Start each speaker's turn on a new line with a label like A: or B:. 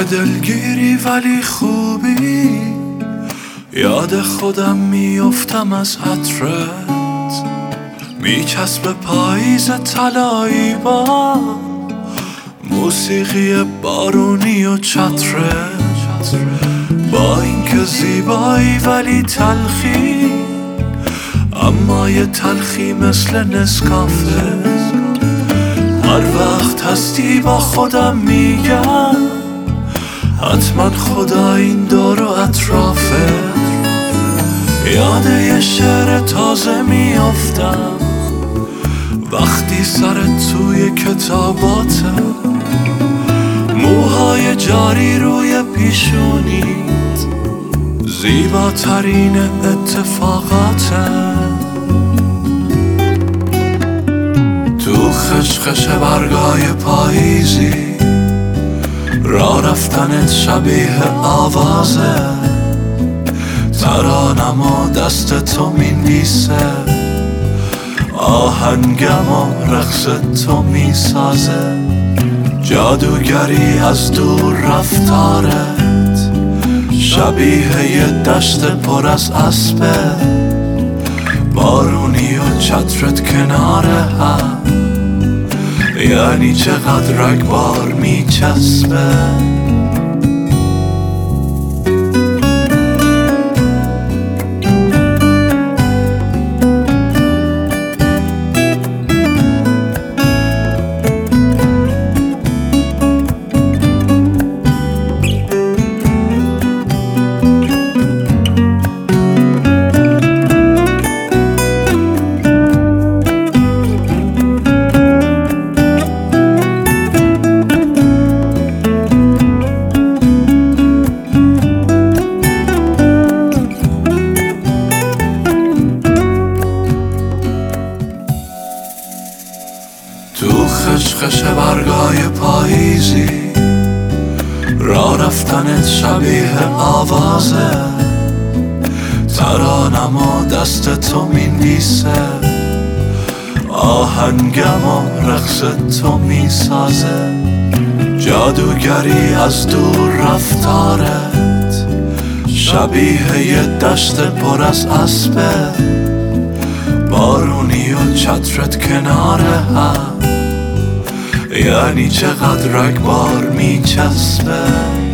A: دلگیری ولی خوبی، یاد خودم میافتم از عطرت، میچسب پاییز طلایی با موسیقی بارونی و چترت. با اینکه زیبایی ولی تلخی، اما یه تلخی مثل نسکافه. هر وقت هستی با خودم میگم حتما خدا این دور و اطرافه. یاد یه شعر تازه میافتم وقتی سرت توی کتاباته، موهای جاری روی پیشونیت زیباترین اتفاقاته. تو خشخش برگای پاییزی راه رفتنت شبیه آوازه، ترانم و دست تو مینویسه، آهنگم و رقص تو میسازه. جادوگری از دور رفتارت شبیه یه دشت پر از اسبه، بارونی و چترت کنار هم یعنی چقدر رگبار میچسبه. تو خشخش برگای پاییزی راه رفتنت شبیه آوازه، ترانم و دست تو مینویسه، آهنگم و رقص تو میسازه. جادوگری از دور رفتارت شبیه یه دشت پر از اسبه، بارونی و چترت کنار هم یعنی چقدر رگبار میچسبه.